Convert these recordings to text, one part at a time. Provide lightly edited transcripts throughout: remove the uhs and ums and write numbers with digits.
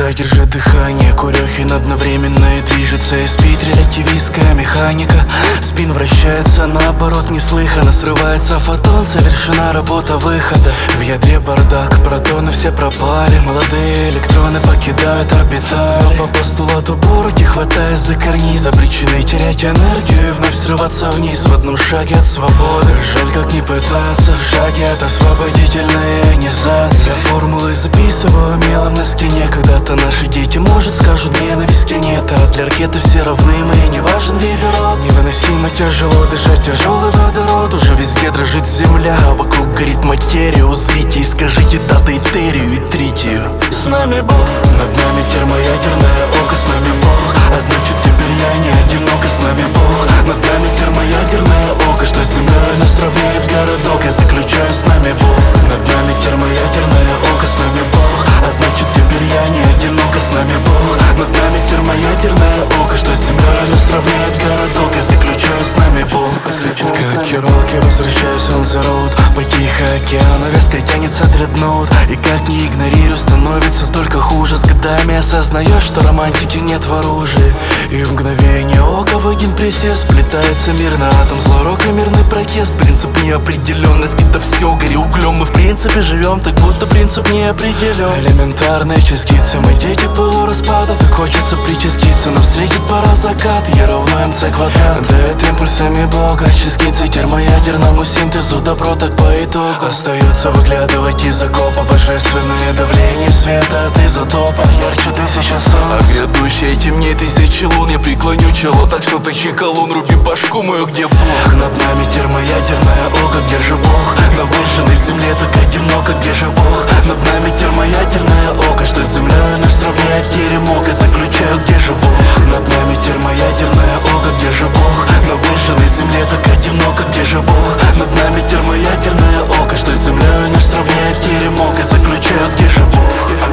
Дышать, держи дыхание. Курехин одновременно и движется. И спит релятивистская механика. Спин вращается наоборот неслыханно. Срывается фотон, совершена работа выхода. В ядре бардак, протоны все пропали. Молодые электроны покидают орбитали. По постулату Бороги, хватаясь за карниз, обречены терять энергию и вновь срываться вниз. В одном шаге от свободы. Жаль, как не пытаться в шаге от освободительной ионизации. Я формулы записываю мелом на стене. Когда-то наши дети, может, скажут ненависти нет. А для ракеты все равны, мы не важен вид и род. Невыносимо тяжело дышать, тяжелый водород. Уже везде дрожит земля, а вокруг горит материя. Узрите и скажите даты этерию и тритию. С нами Бог, над нами термоядерное око. С нами Бог, а значит теперь я не одиноко. С нами Бог, над нами термоядерное око. Что с землей нас равняет городок. Я заключаю, с нами Бог, над нами термоядерное око. С нами Бог, а значит теперь я не одиноко. С нами Бог, над нами термоядерное око. Что с землей нас равняет городок. Я заключаю, с нами Бог. Как хирург я возвращаюсь on the road. По Тихому океану резко тянется дредноут. И как не игнорирую, становится только хуже. С годами осознаешь, что романтики нет в оружии. И в мгновение ока в один присест сплетается мир на атом. Злой рок и мирный протест. Принцип неопределенность, где-то все гори углем. Мы в принципе живем, так будто принцип не определен. Элементарные частицы, мы дети полураспада. Так хочется причаститься, но встретить пора закат. Е равно МЦ квадрат. Дает импульсами Бога частицы термоядерному синтезу. Добро так по итогу остается выглядывать из окопа. Божественное давление света от изотопа ярче тысяча солнц. А грядущее темнее тысячи лун. Я преклоню чело, так что точи колун. Руби башку мою, где Бог. Над нами термоядерное око, где же Бог? На выжженной земле так одиноко, где же Бог? Над нами термоядерное око. Что с землей наш сравняет теремок. И заключаю, где же Бог? Над нами термоядерное око, где же Бог? На выжженной земле так одиноко, где же Бог? Над нами термоядерное око. Что с землей наш сравняет теремок. И заключаю, где же Бог?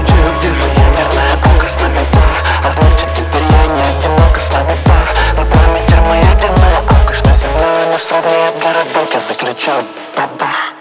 Термоядерное око, с нами Бог. А значит теперь я не одиноко, с нами Бог. Над нами термоядерное око. Что с землей нас сравняет городок. Я заключаю, Бог.